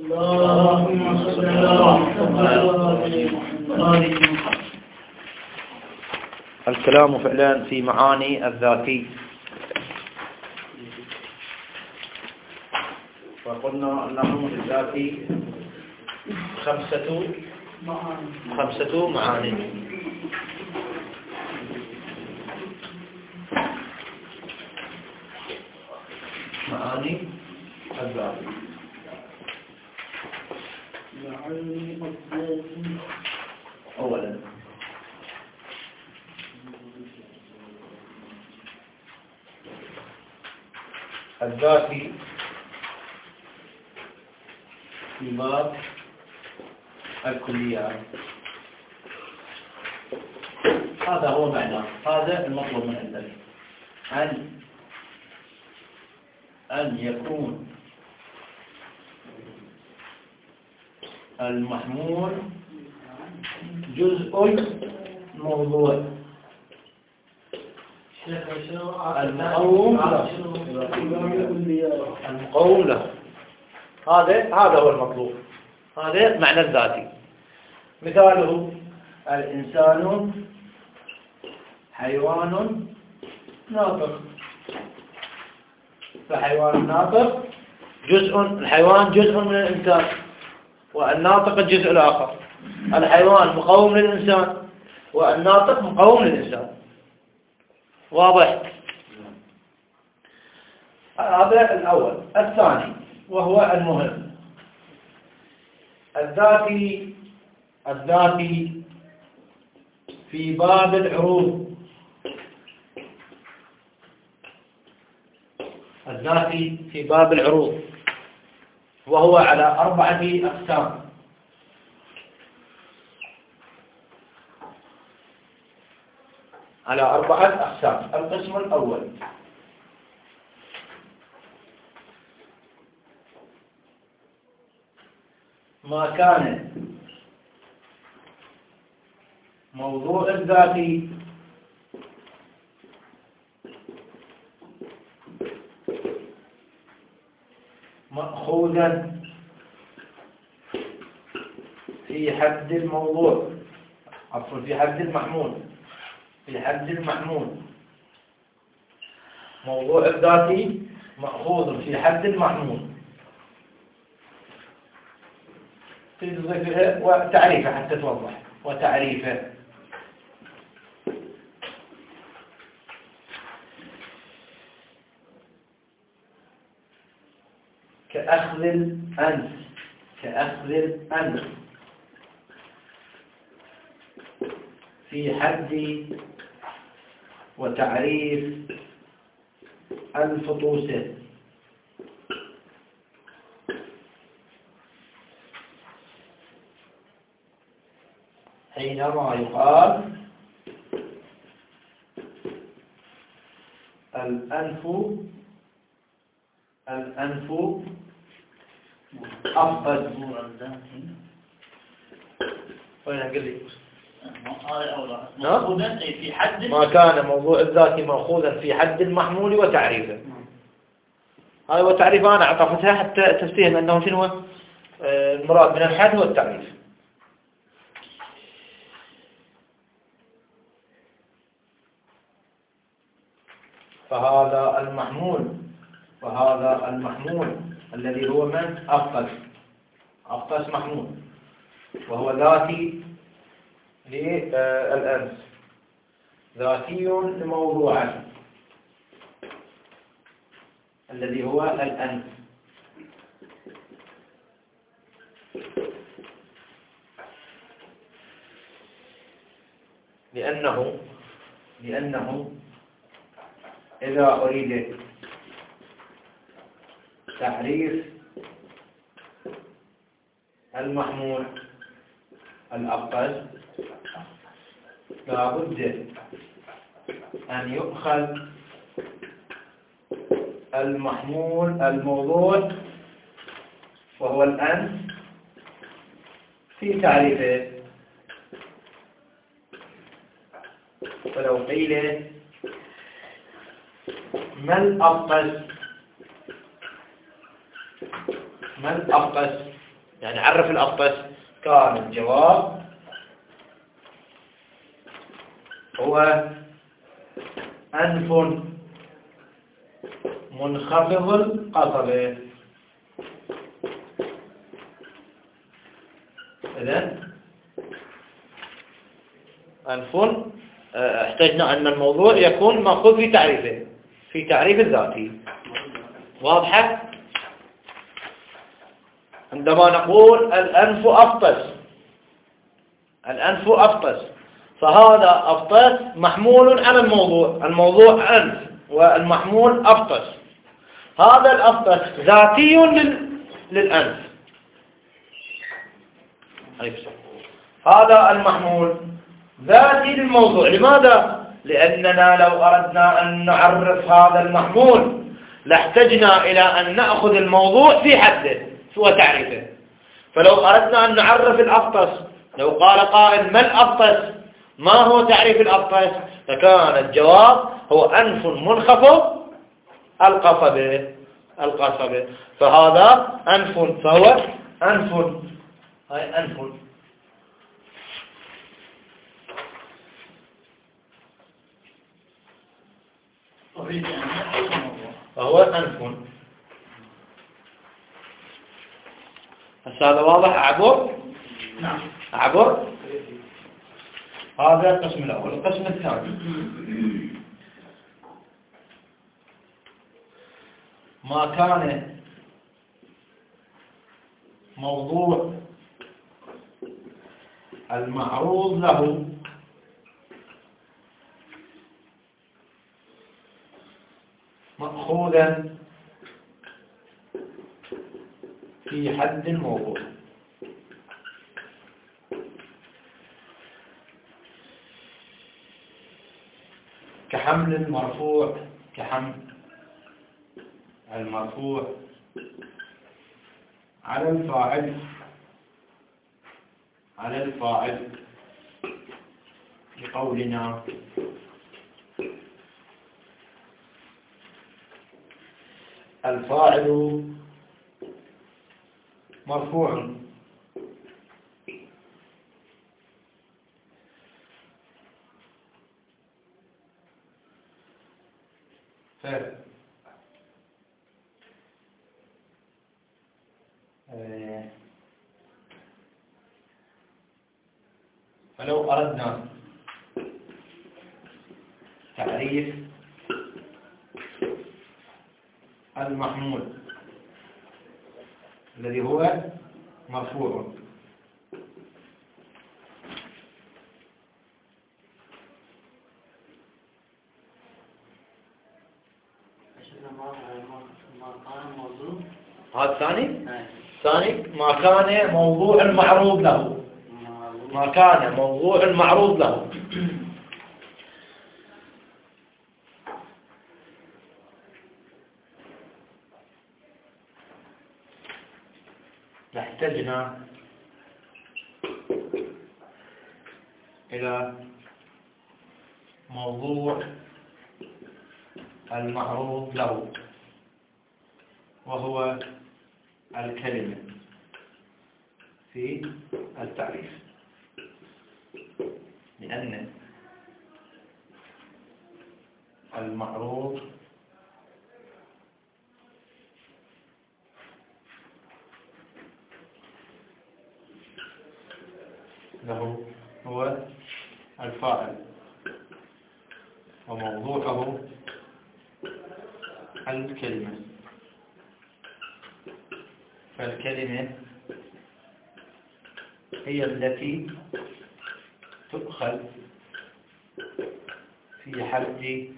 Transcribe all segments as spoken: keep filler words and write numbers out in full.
اللهم صل على محمد. الكلام فعلا في معاني الذاتي. وقلنا أنه للذاتي خمسة خمسة معاني. معاني الذاتي. أولا الذاتي في باب الكليات. هذا هو معناه، هذا المطلوب من عندك، أن أن يكون المحمول جزء الموضوع، المقوم المقوم له. هذا هذا هو المطلوب، هذا معنى الذاتي. مثاله الإنسان حيوان ناطق، فحيوان ناطق جزء، الحيوان جزء من الإنسان، والناطق الجزء الآخر. الحيوان مقوم للإنسان، والناطق مقوم للإنسان. واضح؟ هذا الأول. الثاني وهو المهم، الذاتي الذاتي في باب العروض. الذاتي في باب العروض وهو على أربعة أقسام. على أربعة أقسام. القسم الأول ما كان موضوع الذاتي مأخوذا في حد الموضوع، عفوا في حد المحمول، في حد المحمول. موضوع الذاتي مأخوذ في حد المحمول. في ذكرها وتعريفه حتى توضح، وتعريفه كأخذ الأنف، كأخذ الأنف في حد وتعريف الفطوسة. حينما يقال الأنف الأنف أفضل. وين أقول لك؟ مأخوذا في حد ما كان موضوع الذاتي مأخوذا في حد المحمول وتعريفه. هاي وتعريف أنا أعطفتها حتى تستهم أنه شنو المراد من الحد هو التعريف. فهذا المحمول، وهذا المحمول الذي هو من أفقس أفقس محمول، وهو ذاتي للأنس، ذاتي لموضوعه الذي هو الأنس. لأنه لأنه إذا أريد تعريف المحمول الأفقس لا بد أن يؤخذ المحمول الموضوع وهو الأنس في تعريفه. فلو قيل ما الأفقس ما الأفقس يعني عرف الأفطس، كان الجواب هو أنف منخفض القصبة. إذن أنف احتجنا أن الموضوع يكون مأخوذ في تعريفه، في تعريف الذاتي. واضحة؟ عندما نقول الأنف أفطس، الأنف أفطس، فهذا أفطس محمول على الموضوع، الموضوع أنف والمحمول أفطس. هذا الأفطس ذاتي لل... للأنف، هذا المحمول ذاتي للموضوع. لماذا؟ لأننا لو أردنا أن نعرف هذا المحمول لاحتجنا إلى أن نأخذ الموضوع في حده وتعريفه. فلو أردنا أن نعرف الأفطس، لو قال قائل ما الأفطس، ما هو تعريف الأفطس، فكان الجواب هو أنف منخفض القصبة، القصبة. فهذا أنف، فهو أنف، هاي أنف. فهو أنف. هذا واضح؟ أعبر؟ نعم. أعبر؟ هذا القسم الأول. القسم الثاني ما كان موضوع المعروض له مأخوذا في حد الموضوع، كحمل المرفوع، كحمل المرفوع على الفاعل، على الفاعل بقولنا الفاعل مرفوع ف فلو أردنا تعريف المحمول الذي هو مرفوع، هذا الثاني الثاني ما كان موضوع المعروض له، ما كان موضوع المعروض له. لاحتجنا إلى موضوع المعروض له وهو الكلمة في التعريف، لأن المعروض له هو الفاعل وموضوعه الكلمة. فالكلمة هي التي تؤخذ في حد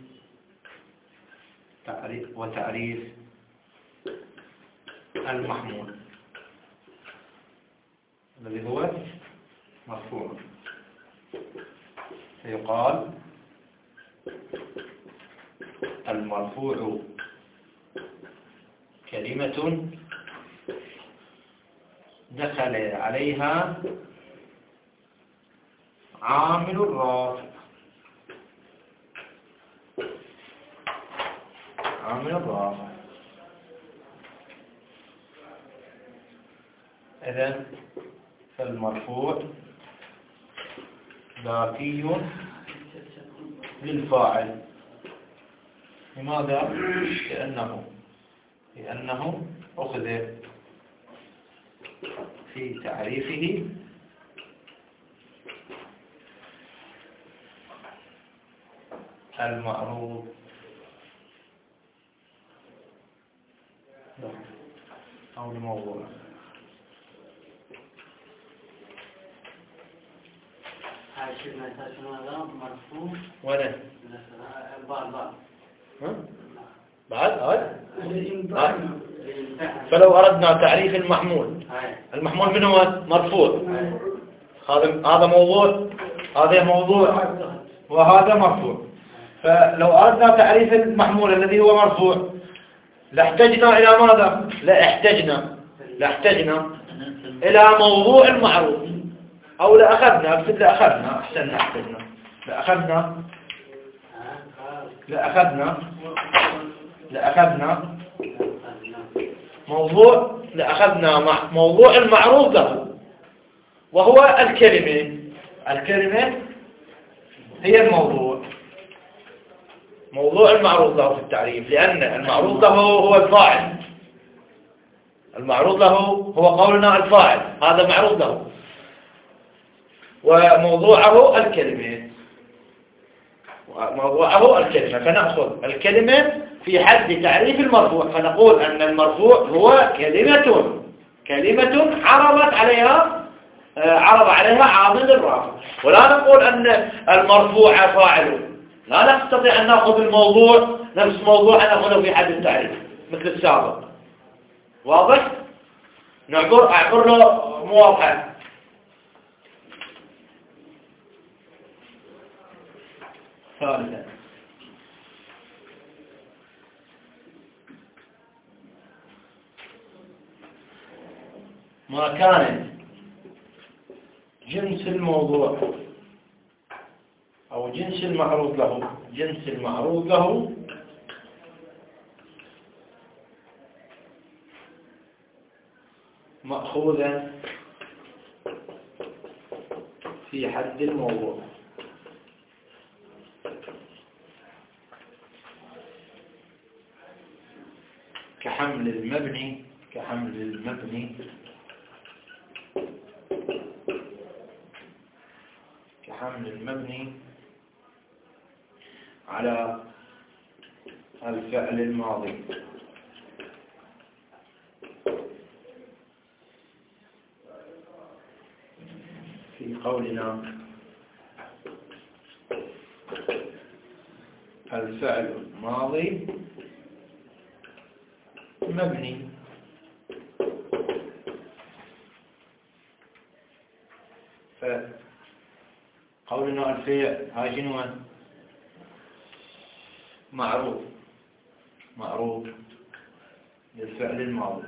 تعريف وتعريف المحمول الذي هو مرفوع. فيقال المرفوع كلمة دخل عليها عامل الرافع، عامل الرافع. إذن فالمرفوع ذاتي للفاعل. لماذا؟ لأنه لأنه أخذ في تعريفه المعروف أو الموضوع. عاشر ما تاسمه هذا مرفوع وين؟ بعض بعض بعد هذا. فلو أردنا تعريف المحمول، المحمول من هو؟ مرفوع. هذا هذا موضوع، هذا موضوع، وهذا مرفوع. فلو أردنا تعريف المحمول الذي هو مرفوع لاحتجنا إلى ماذا؟ لاحتجنا لاحتجنا إلى موضوع المعروف، أو لأخذنا أكتب لأخذنا أحسن احتجنا لأخذنا لأخذنا لأخذنا موضوع لأخذنا موضوع المعروف له، وهو الكلمة. الكلمة هي الموضوع، موضوع المعروض له في التعريف، لأن المعروض له هو الفاعل. المعروض له هو قولنا الفاعل، هذا معروض له، وموضوعه الكلمة موضوعه الكلمة. فنأخذ الكلمة في حد تعريف المرفوع، فنقول أن المرفوع هو كلمة كلمة عرضت عليها عرض عليها عامل الرافع، ولا نقول أن المرفوع فاعل. لا نستطيع أن نأخذ الموضوع نفس موضوع أن نأخذه في حد التعريف مثل السابق. واضح؟ نعبر أعبر له مواضحة. ثالثا، ما كان جنس الموضوع أو جنس المعروض له جنس المعروض له مأخوذا في حد الموضوع، كحمل المبني كحمل المبني كحمل المبني على الفعل الماضي في قولنا الفعل الماضي مبني، فقولنا الفعل هاي شنو؟ معروف معروف للفعل الماضي،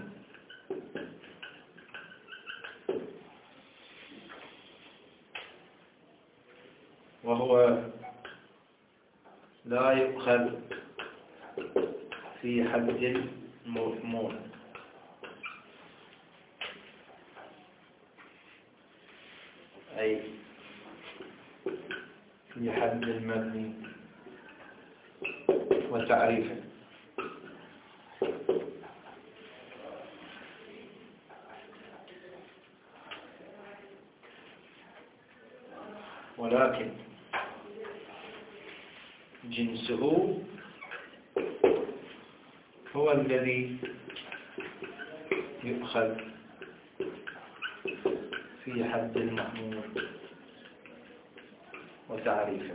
وهو لا يؤخذ في حد المفعول، أي في حد المبني وتعريفه. ولكن جنسه هو الذي يؤخذ في حد المحمول وتعريفه،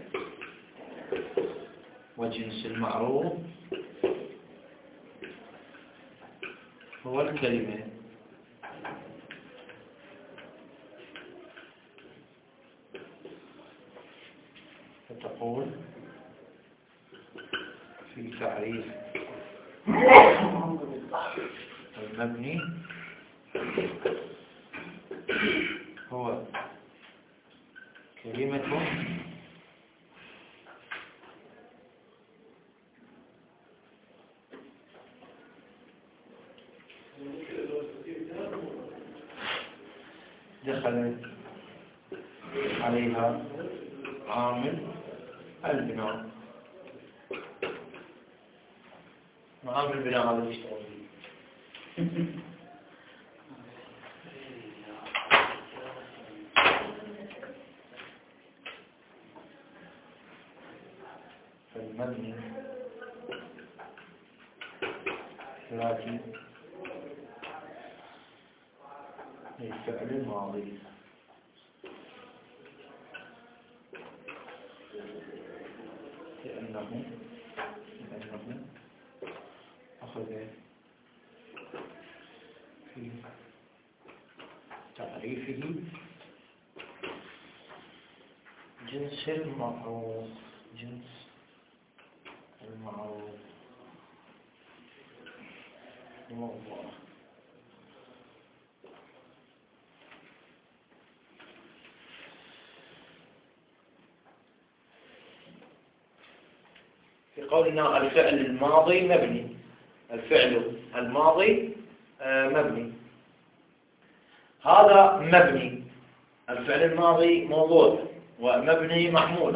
وجنس المعروف هو الكلمة. فتقول في تعريف المبني هو كلمة دخل عليها عامل البناء. عامل البناء هذا يشتغل فالمبني لكن الفعل الماضي لأنه لأنه أخذ في تعريفه جنس المعروف جنس المعروف موضوع في قولنا الفعل الماضي مبني. الفعل الماضي مبني، هذا مبني. الفعل الماضي موضوع ومبني محمول.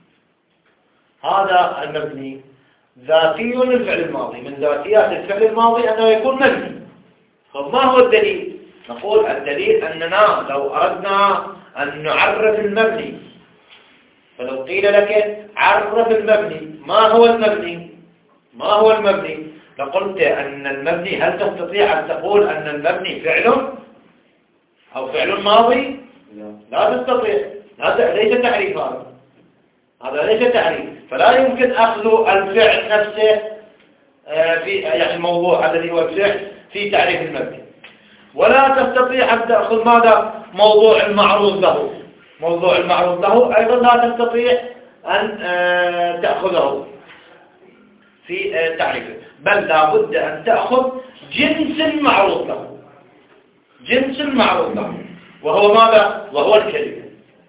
هذا المبني ذاتي للفعل الماضي، من ذاتيات الفعل الماضي أنه يكون مبني. طب ما هو الدليل؟ نقول الدليل أننا لو أردنا أن نعرف المبني، فلو قيل لك عرف المبني، ما هو المبني؟ ما هو المبني؟ لقلت أن المبني، هل تستطيع أن تقول أن المبني فعل أو فعل ماضي؟ لا تستطيع. هذا ليس تعريف، هذا هذا ليس تعريف. فلا يمكن أخذ الفعل نفسه في يعني الموضوع الذي هو الفعل في تعريف المبني، ولا تستطيع أن تأخذ ماذا؟ موضوع المعروض له. موضوع المعروض له أيضا لا تستطيع أن تأخذه في تعريفه، بل لا بد أن تأخذ جنس المعروض له. جنس المعروض له وهو ماذا؟ وهو الكلمة.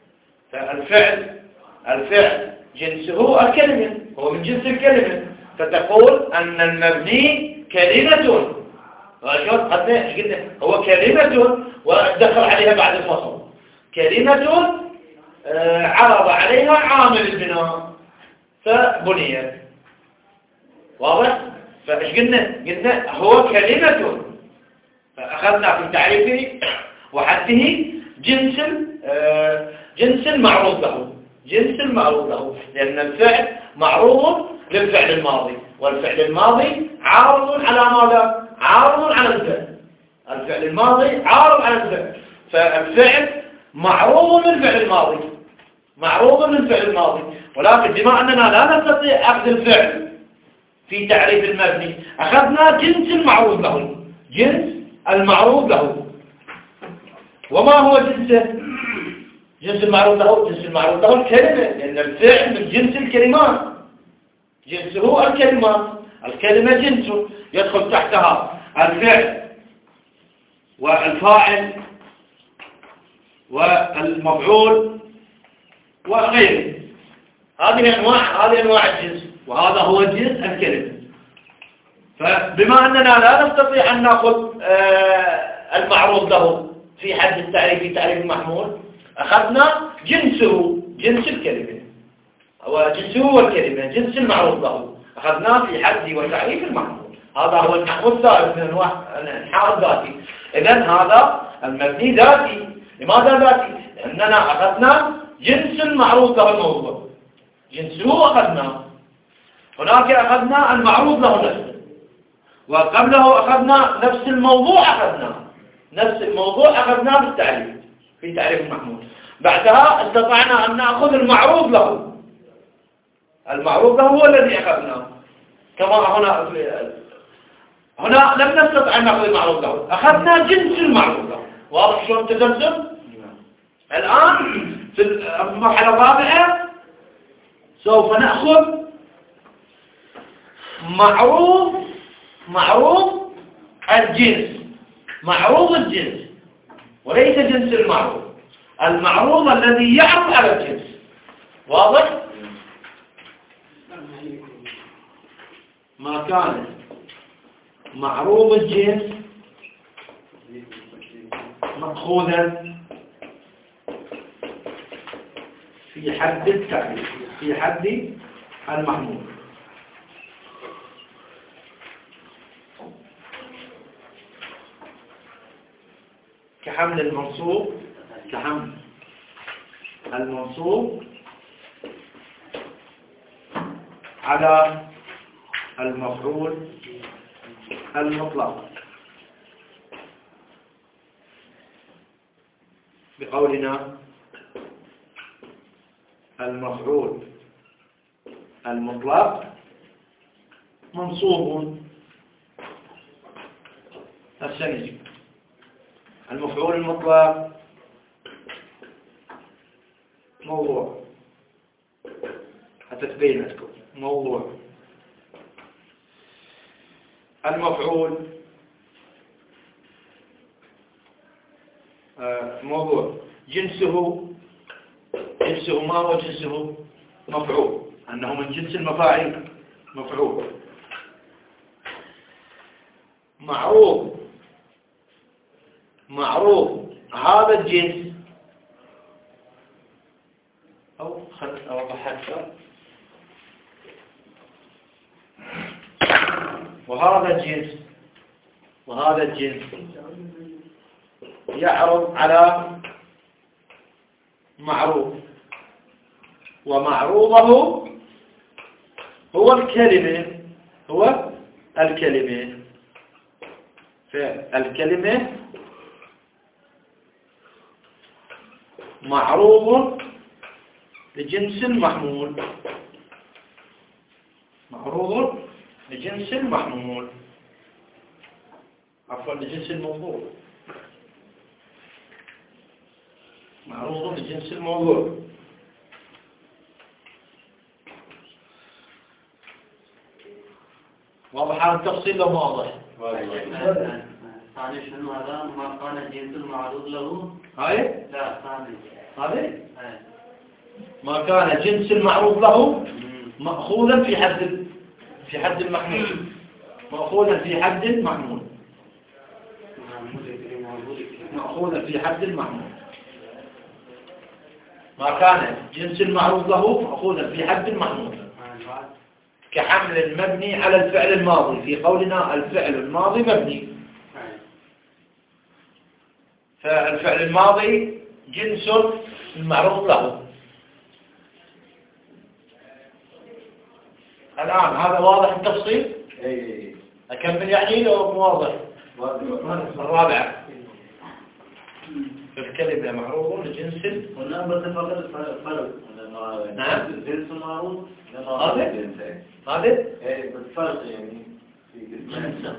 فالفعل الفعل جنسه الكلمة، هو من جنس الكلمة. فتقول أن المبني كلمة، حتى قلنا هو كلمة ودخل عليها بعد الفصل كلمة عرض عليها عامل البناء فبنيت. واضح؟ فايش قلنا؟ قلنا هو كلمة، فأخذنا في تعريفه وحده جنس جنس المعروض له. جنس المعروض له، لأن الفعل معروض للفعل الماضي، والفعل الماضي عارض على ماذا؟ عارض على الفعل. الفعل الماضي عارض على الفعل، فالفعل معروض للفعل الماضي، معروض للفعل الماضي. ولكن بما أننا لا نستطيع أخذ الفعل في تعريف المبني، أخذنا جنس المعروض له. جنس المعروض له. وما هو جنسه؟ جنس المعروض له جنس المعروض له الكلمة، لأن الفعل من جنس الكلمات، جنسه الكلمات. الكلمة جنسه يدخل تحتها الفعل والفاعل والمفعول وغيره. هذه أنواع هذه أنواع الجنس، وهذا هو جنس الكلمة. فبما أننا لا نستطيع أن نأخذ المعروض له في حد التعريف في تعريف المحمول، أخذنا جنسه جنس الكلمة، وجنسه هو الكلمة جنس المعروض له، أخذناه في حد وتعريف المحمول. هذا هو النحو الثالث من أنواع الإنحاء الذاتي. إذن هذا المبني ذاتي. لماذا ذاتي؟ لأننا أخذنا جنس المعروض له الموضوع، جنسه أخذناه. هناك أخذنا المعروض له نفسه، وقبله أخذنا نفس الموضوع، أخذناه نفس الموضوع أخذناه بالتعريف في تعريف المحمول. بعدها استطعنا أن نأخذ المعروض له. المعروض له هو الذي أخذناه. كما هنا هنا لم نستطع أن نأخذ المعروض له، أخذنا جنس المعروض له. واضح شلون تسلسل؟ الآن في المرحلة الرابعة سوف نأخذ معروض معروض الجنس، معروض الجنس، وليس جنس المعروض. المعروض الذي يعرض على الجنس. واضح؟ ما كان معروض الجنس مأخوذا في حد التعريف، في حد المحمول. كحمل المنصوب، كحمل المنصوب على المفعول المطلق، بقولنا المفعول المطلق منصوب. الثاني المفعول المطلق موضوع، حتى تبين لكم موضوع. المفعول آه موضوع، جنسه جنسه ما هو جنسه؟ مفعول، أنه من جنس المفاعيل مفعول. معروف معروف هذا الجنس، أو خلت أوضح أكثر، وهذا الجنس وهذا الجنس يعرض على معروف، ومعروضه هو الكلمة هو الكلمة فالكلمة معروض لجنس محمول، معروض لجنس محمول، عفوا لجنس الموضوع، معروض لجنس الموضوع. واضح هذا التفصيل لو ما واضح؟ ثاني شنو هذا؟ ما كان الجنس المعروض له. هاي؟ لا ثاني. هذه؟ ما كان جنس المعروض له مأخوذا في حد في حد المحمول، مأخوذا في حد المحمول، مأخوذا في حد المحمول. ما كان جنس المعروض له مأخوذا في حد المحمول، كحمل المبني على الفعل الماضي، في قولنا الفعل الماضي مبني، فالفعل الماضي جنس المعروض له. الآن هذا واضح التفصيل؟ اي أكمل يعني لو مو واضح؟ الرابعة الكلمة معروض لجنس. قلنا بس فقط فرق. نعم. جنس معروض. هذا هذا اي بس فرق يعني في قسم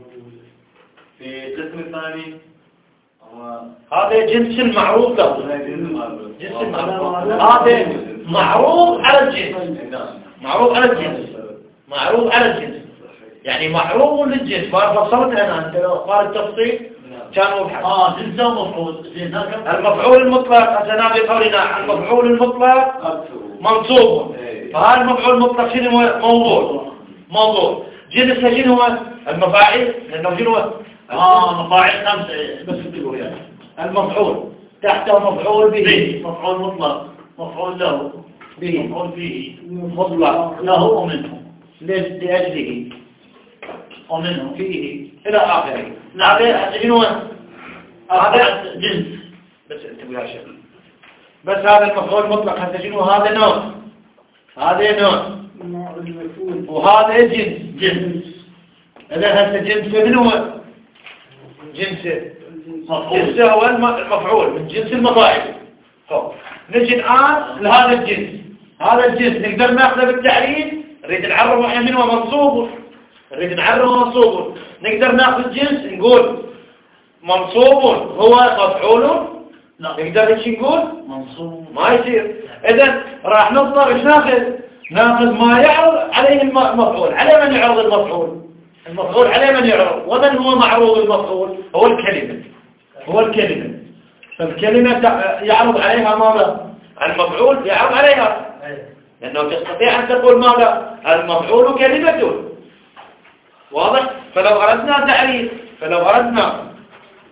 في قسم الثاني هذا جنس المعروض له، جنس المعروض هذا معروض على الجنس، معروض على الجنس، معروض على الجنس، يعني معروض للجنس. ما فصلت أنا، أنت لو قال التفصيل كان مبحث. اه جنسه مفعول. المفعول المطلق أتنا بقولنا المفعول المطلق منصوب، فهذا المفعول المطلق شنو هو؟ موضوع، موضوع جنسه شنو هو؟ المفاعيل، لأنه شنو هو؟ اه مفاعيل خمسة بس تقول يعني. المفعول تحته مفعول به، مفعول مطلق، مفعول له به، مفعول به مطلق له ومنه لأجله ومنه فيه إلى آخره. هذا شنو هو؟ هذا جنس. بس انتبهوا يا شيخ، بس هذا المفعول المطلق هذا شنو؟ هذا نوع، هذا نوع، وهذا جنس، جنس. إذا هذا جنس من هو؟ جنسه جنسه هو المفعول من جنس المفاعل. نجي الآن لهذا الجنس، هذا الجنس نقدر ناخذه بالتعريف، نريد نعرفه احنا من هو؟ منصوب، نريد نعرفه منصوب، نقدر ناخذ الجنس نقول منصوب هو مفعول، نقدر ايش نقول؟ منصوب. ما يصير. إذا راح نضطر ايش ناخذ؟ ناخذ ما يعرض عليه المفعول. على من يعرض المفعول؟ المفعول على من يعرض؟ ومن هو معروض المفعول؟ هو الكلمة، هو الكلمة. فالكلمة يعرض عليها ماذا؟ المفعول يعرض عليها، لأنه تستطيع أن تقول ماذا؟ المفعول كلمة. واضح؟ فلو أردنا تعريف فلو أردنا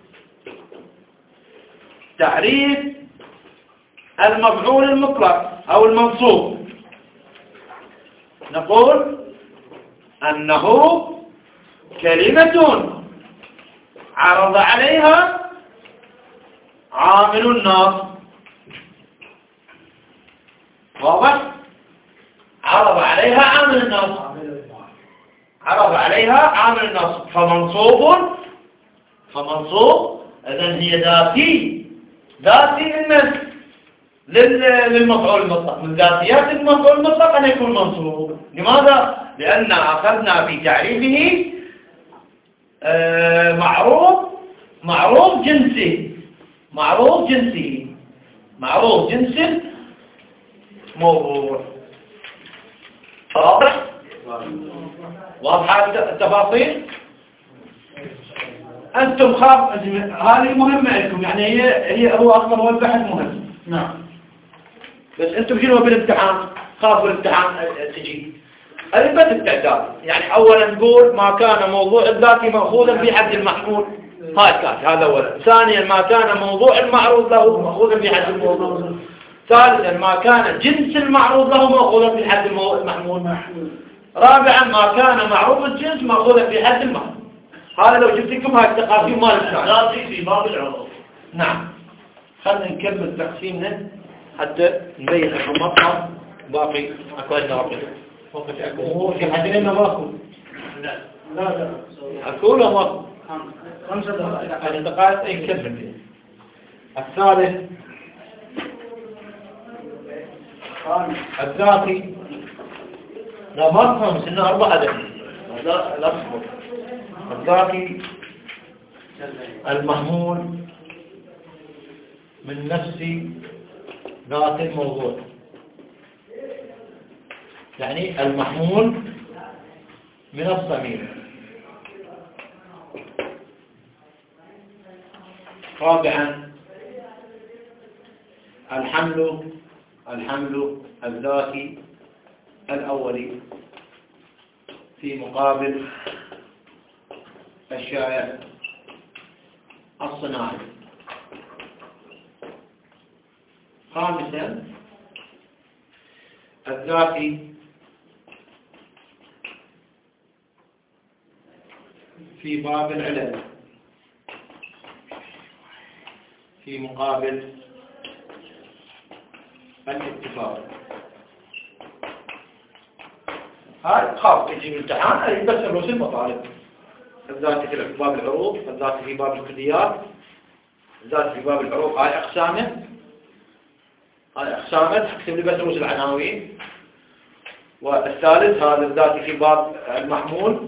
تعريف المفعول المطلق أو المنصوب نقول أنه كلمة عرض عليها عامل النصب. واضح؟ عرض عليها عامل النصب، عرض عليها عامل النصب فمنصوب فمنصوب إذن هي ذاتي ذاتي للنصب للمفعول المطلق. من ذاتيات المفعول المطلق أن يكون منصوب. لماذا؟ لأن أخذنا في تعريفه آه معروف معروف جنسي معروف جنسي معروف جنس موضوع. واضح؟ واضحة التفاصيل؟ أنتم خاف هذه مهمة لكم، يعني هي هي هو أصلا هو البحث مهم. نعم. بس أنتم شنو بالامتحان؟ خافوا الامتحان تجي. أثبت التعداد، يعني أولا نقول ما كان موضوع الذاتي مأخوذا في حد المحمول، هاي كانت هذا أولا. ثانيا ما كان موضوع المعروض له مأخوذا في حد الموضوع. ثالثا ما كان جنس المعروض له مأخوذا في حد المحمول. رابعا ما كان معروف الجنس مأخوذا في حد المحمول. هذا لو جبت لكم هاي التقاسيم مال الثاني. ذاتي في باب العروض. نعم. خلينا نكمل تقسيمنا حتى نبين لكم مطلب باقي. اكو عندنا باقي وقت اكو في حد لنا ماكو. لا لا لا اكو ولا ماكو؟ خمسة دقائق. يعني دقائق اي نكمل. الثالث الذاتي لا ما خمس انه أربعة دقائق. لا لا اصبر. الذاتي المحمول من نفس ذات الموضوع، يعني المحمول من الضمير. رابعا الحمل الحمل الذاتي الأولي في مقابل الشائع الصناعي. خامسا الذاتي في باب العلل في مقابل الاتفاق. هاي خاص يجي الامتحان هاي بس الرسل المطالب. الذاتي في باب العروض، الذاتي في باب الكليات، الذاتي في باب العروض هاي أقسامه هاي أقسامه تكتب لي بس رؤوس العناوين. والثالث هذا الذاتي في باب المحمول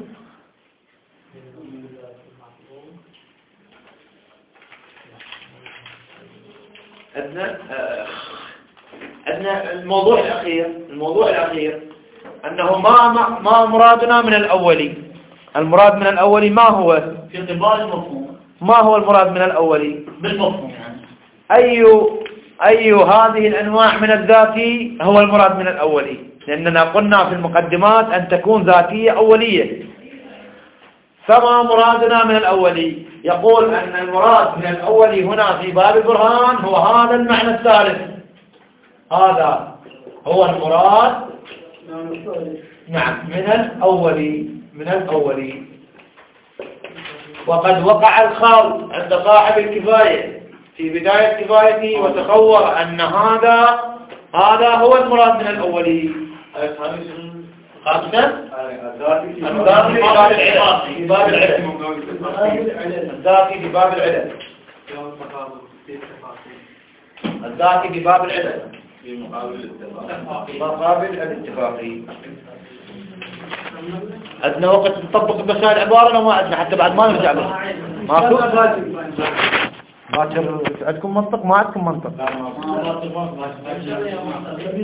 عندنا عندنا الموضوع الأخير الموضوع الأخير أنه ما ما مرادنا من الأولي. المراد من الأولي ما هو؟ في اعتبار المفهوم. ما هو المراد من الأولي؟ بالمفهوم يعني. أي أي هذه الأنواع من الذاتي هو المراد من الأولي؟ لأننا قلنا في المقدمات أن تكون ذاتية أولية. فما مرادنا من الأولي؟ يقول أن المراد من الأولي هنا في باب البرهان هو هذا المعنى الثالث. هذا هو المراد نعم من الأولي من الأولي. وقد وقع الخلط عند صاحب الكفاية في بداية كفايته وتصور أن هذا هذا هو المراد من الأولي. خامسا الذاتي في باب العلل في باب العلل الذاتي في باب العلل الذاتي في باب العلل في مقابل الاتفاق. في مقابل الاتفاقي. عندنا وقت نطبق المسائل عبارة وما عندنا حتى بعد ما نرجع له. ماكو؟ باكر عندكم منطق ما عندكم منطق؟